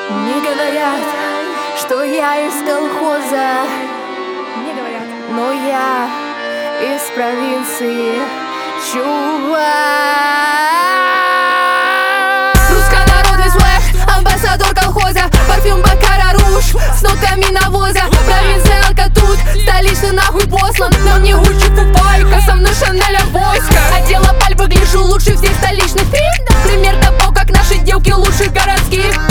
Мне говорят, что я из колхоза. Мне говорят. Но я из провинции, чувак. Руссконародный свэг, амбассадор колхоза. Парфюм Бакара Руж с нотками навоза. Провинциалка тут, столичный нахуй послан. Но не Гуччи фуфайка, со мной Шанеля войска. Одела паль, выгляжу лучше всех столичных. Пример того, как наши девки лучше городских.